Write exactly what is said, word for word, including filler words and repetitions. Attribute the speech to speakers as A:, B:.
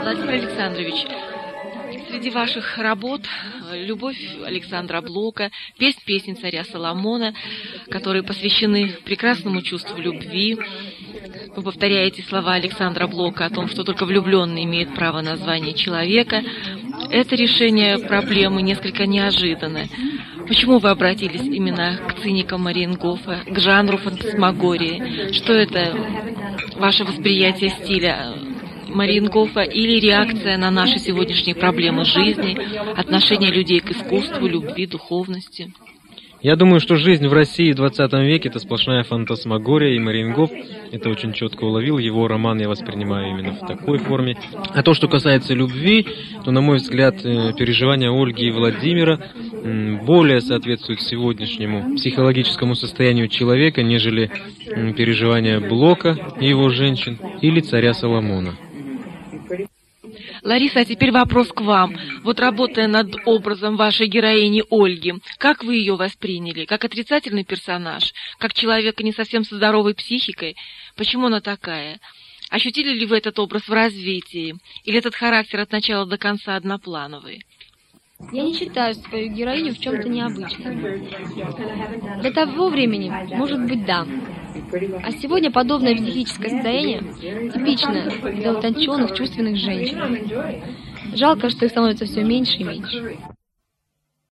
A: Владимир Александрович, среди ваших работ «Любовь» Александра Блока, «Песнь песни царя Соломона», которые посвящены прекрасному чувству любви. Вы повторяете слова Александра Блока о том, что только влюбленный имеет право на звание человека. Это решение проблемы несколько неожиданное. Почему вы обратились именно к циникам Мариенгофа, к жанру фантасмагории? Что это, ваше восприятие стиля Мариенгофа или реакция на наши сегодняшние проблемы жизни, отношения людей к искусству, любви, духовности?
B: Я думаю, что жизнь в России в двадцатом веке – это сплошная фантасмагория, и Мариенгоф это очень четко уловил. Его роман я воспринимаю именно в такой форме. А то, что касается любви, то, на мой взгляд, переживания Ольги и Владимира более соответствуют сегодняшнему психологическому состоянию человека, нежели переживания Блока и его женщин или царя Соломона.
A: Лариса, а теперь вопрос к вам. Вот работая над образом вашей героини Ольги, как вы ее восприняли? Как отрицательный персонаж? Как человека не совсем со здоровой психикой? Почему она такая? Ощутили ли вы этот образ в развитии? Или этот характер от начала до конца одноплановый?
C: Я не считаю свою героиню в чем-то необычной. Для того времени, может быть, да. А сегодня подобное психическое состояние типично для утонченных, чувственных женщин. Жалко, что их становится все меньше и меньше.